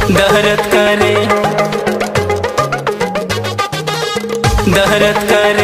दहरत करे दहरत करे।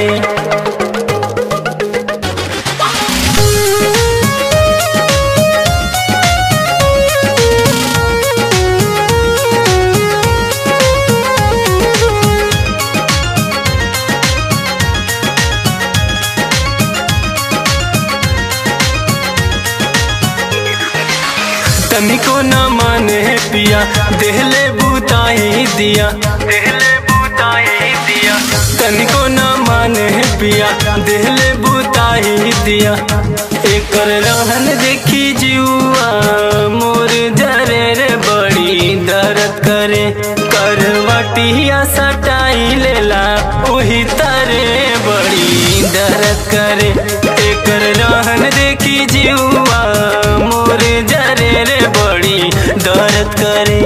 तनिको न माने पिया देहले बुताई दिया, देहले बुताई दिया। तनिको न माने पिया देहले बुताई दिया। एकर रहन देखी जुआ मोर जरे रे बड़ी दर्द करे। करवटिया सटाई लेला वही तरे बड़ी दर्द करे। एकर रहन देखी जुआ मोर जरे रे बड़ी दर्द करे।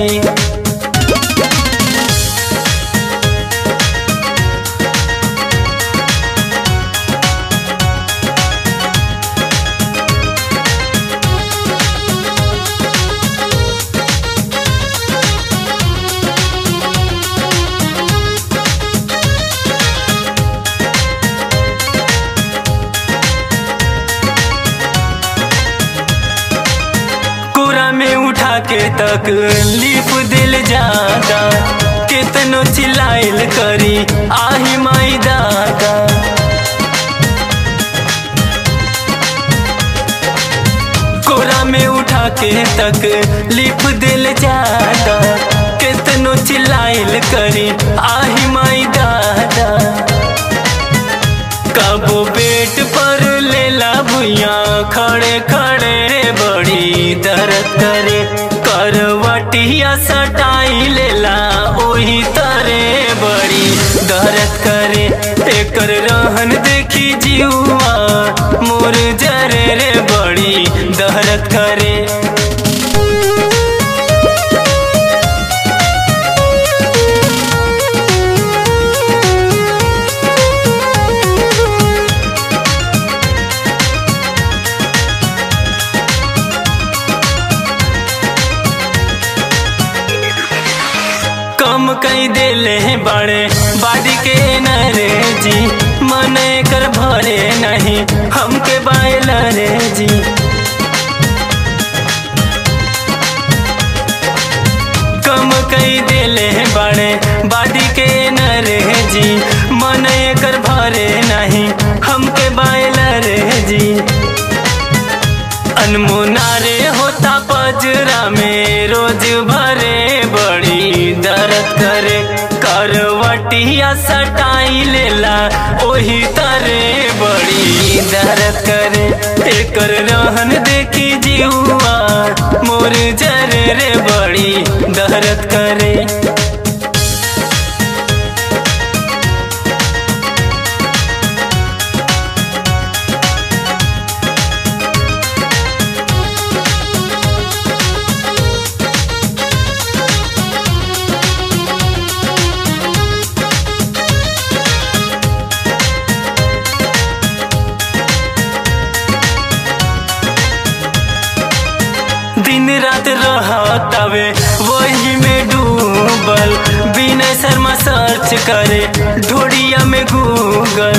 में उठा के तकलीफ दिल जाता, कितनो चिल्लाइल करी आही माई दादा। कोरा में उठा के तकलीफ दिल जाता, कितनो चिल्लाइल करी आही माई दादा। कबो पेट पर लेला भुइया खड़े खड़े बड़ी दर्द करे। करवटिया सटाई लेला ओही तरे बड़ी दर्द करे। एकर रहन देखी जुआ मोर जरे रे बड़ी दर्द करे। कम कई देले बड़े बाड़ी के नरे जी, मन कर भरे नहीं हमके बायल रे जी। कम कई देले बड़े बाड़ी के नरे जी, मन कर भरे नहीं हमके बायल रे जी। अनमोना रे होता पजरा में रोज भरे बड़ी दर्द करे। करवटिया सटाई लेला ओही तरे बड़ी दर्द करे। एकर रहन देखी जुआ मोर जरे रे बड़ी दर्द करे। दिन रात रहतावे वही में डूबल, बिना शर्मा सर्च करे ढोड़िया में गूगल।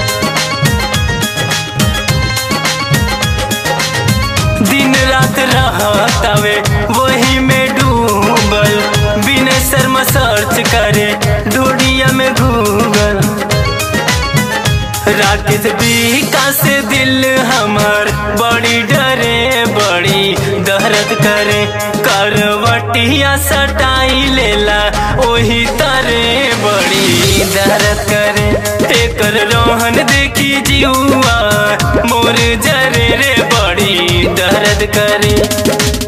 दिन रात रहतावे वही में डूबल, बिना शर्मा सर्च करे ढोड़िया में गूगल। राकेश विकास दिल हमर बड़ी डरे बड़ी दर्द करे। करवटिया सटाई लेला ओही तरे बड़ी दर्द करे। एकर रोहन देखी जुआ मोर जरे रे बड़ी दर्द करे।